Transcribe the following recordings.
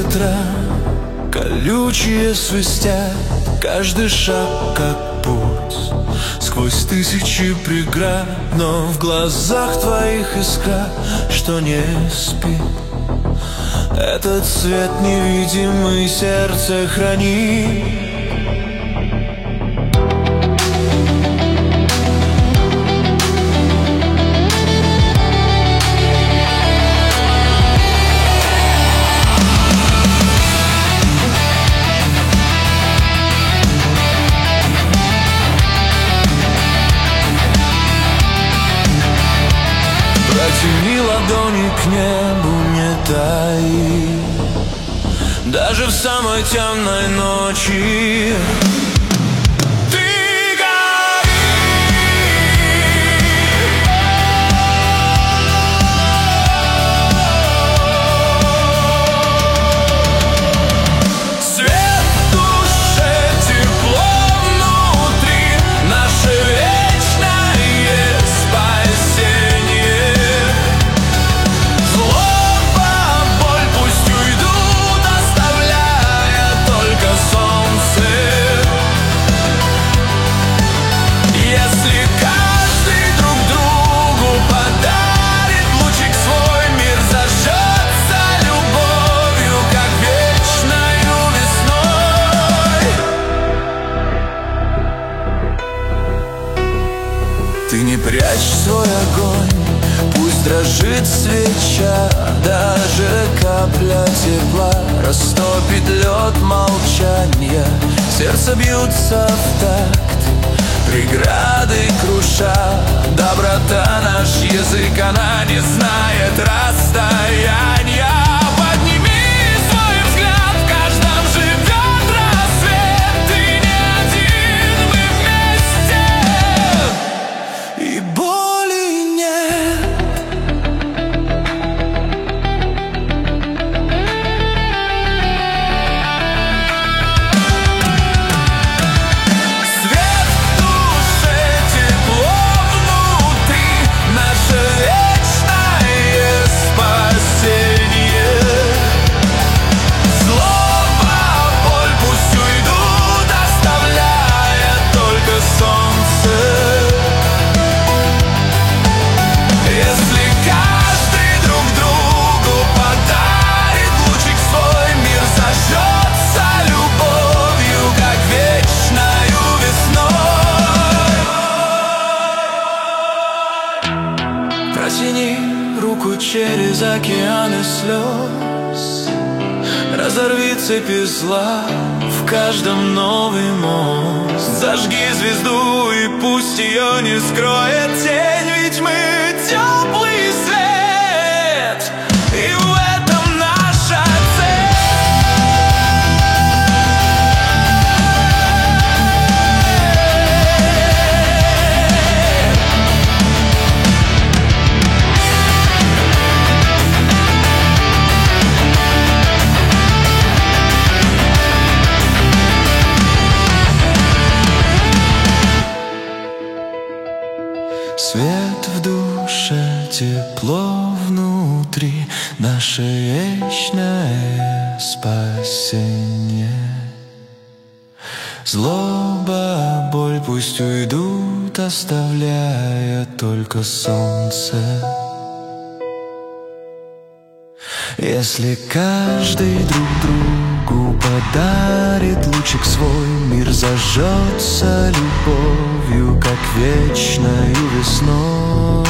ветра колючие свистят, каждый шаг как путь сквозь тысячи преград. Но в глазах твоих искра, что не спит. Этот свет невидимый сердце хранит. Протяни ладони к небу, не таи, даже в самой темной ночи. Ты не прячь свой огонь, пусть дрожит свеча, даже капля тепла растопит лед молчания. Сердце бьются в такт, преграды круша. Доброта наш язык, она не знает расстояния. Протяни руку через океаны слез, разорви цепи зла в каждом новый мост. Зажги звезду и пусть ее не скроет тень, ведь мы теплый свет, и в этом наша цель. Свет в душе, тепло внутри, наше вечное спасение. Злоба, боль пусть уйдут, оставляя только солнце. Если каждый друг другу подарит лучик свой, мир зажжется любовью, как вечною весной.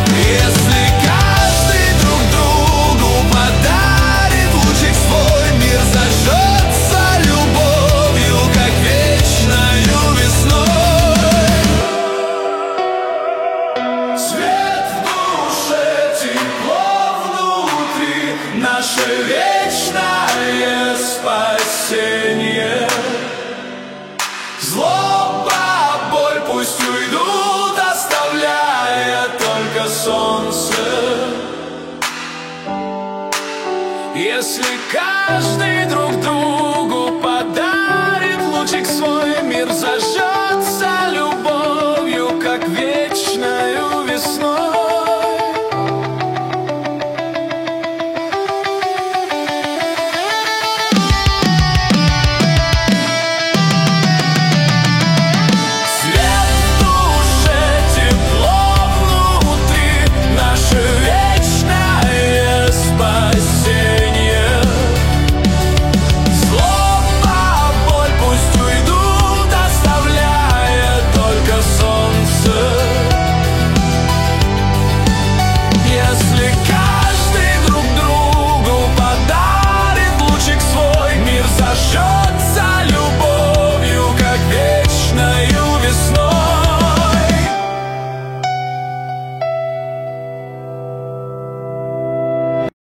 Если каждый друг другу подарит лучик свой, мир Если каждый